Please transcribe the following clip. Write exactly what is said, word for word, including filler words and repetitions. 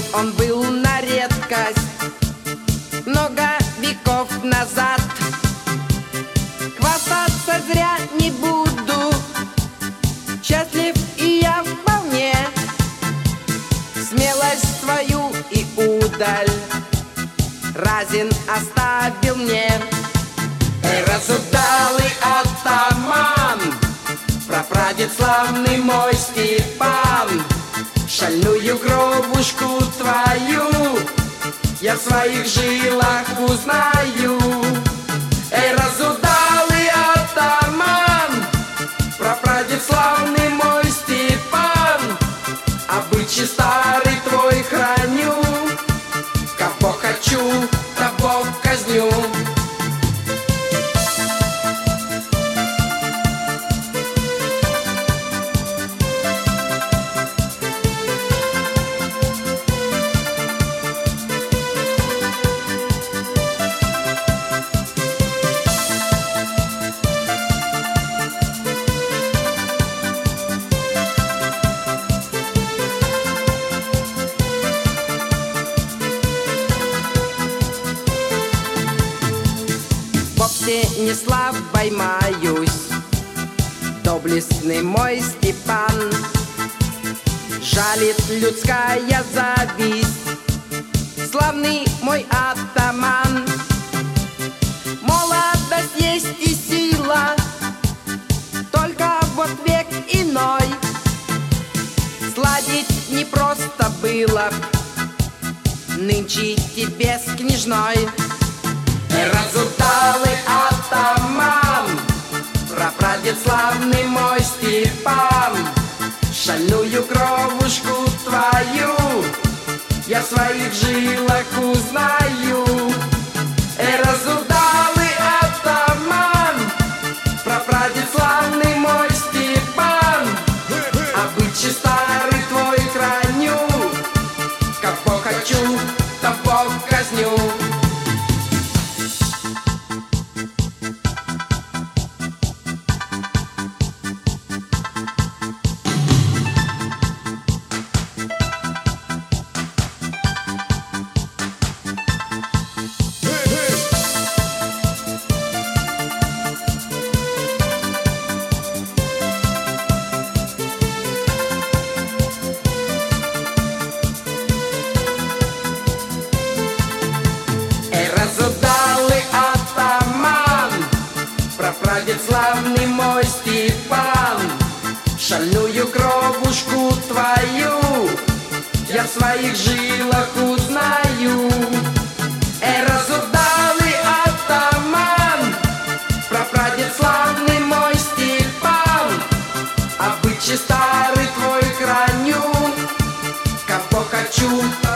он был на редкость много веков назад. Хвастаться зря не буду, счастлив и я вполне. Смелость свою и удаль Разин оставил мне. Эй, разудалый атаман, прапрадед славный мой Степан, шальную кровушку твою я в своих жилах узнаю. Эй, разудалый атаман, прапрадед славный мой Степан, обычай старый твой храню, кого хочу, того казню. Вовсе не слабой маюсь, доблестный мой Степан. Жалит людская зависть, славный мой атаман. Молодость есть и сила, только вот век иной. Сладить не просто было нынче тебе с княжной. Разудалый атаман, прапрадед славный мой Степан, шальную кровушку твою я в своих жилах узнаю. Эй, разудалый атаман, прапрадед славный мой Степан, обычай старый твой храню, кого хочу, того казню. Прапрадед славный мой Степан, шальную кровушку твою я в своих жилах узнаю. Эй, разудалый атаман, прапрадед славный мой Степан, обычай старый твой храню, кого хочу,